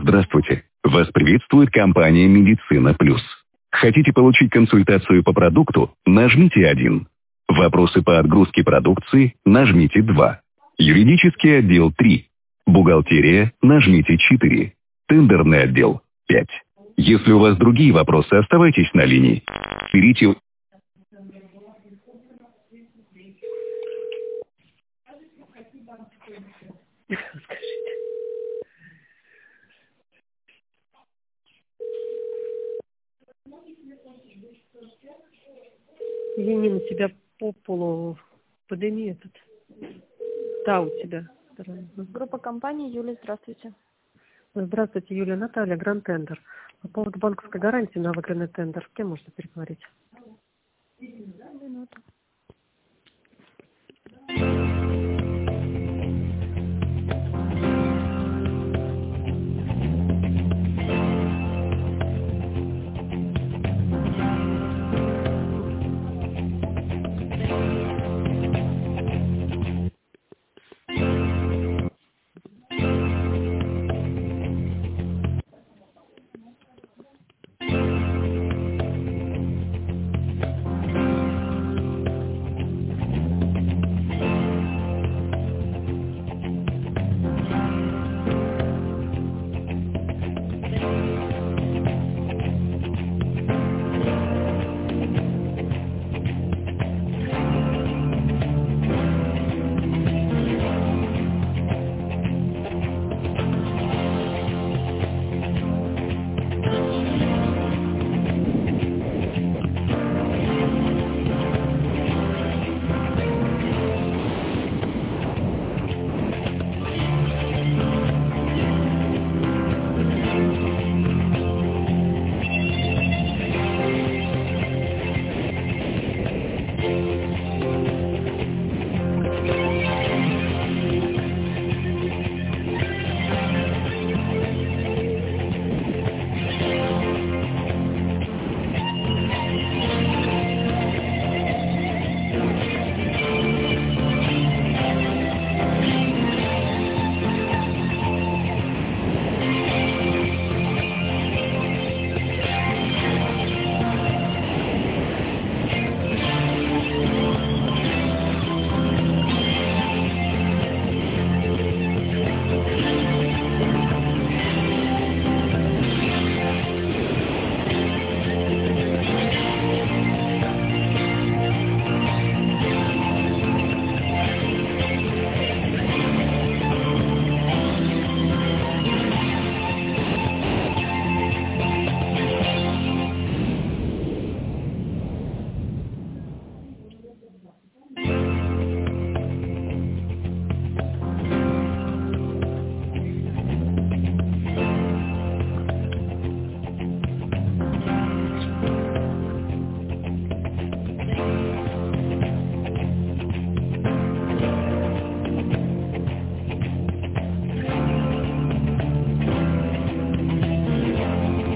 Здравствуйте. Вас приветствует компания «Медицина Плюс». Хотите получить консультацию по продукту? Нажмите 1. Вопросы по отгрузке продукции? Нажмите 2. Юридический отдел 3. Бухгалтерия? Нажмите 4. Тендерный отдел 5. Если у вас другие вопросы, оставайтесь на линии. Берите... Извини, на тебя по полу подними этот. Да, у тебя. Группа компании Юлия, здравствуйте. Здравствуйте, Юлия, Наталья, Гранд Тендер. По поводу банковской гарантии на выигранный тендер. С кем можно переговорить? Минуту.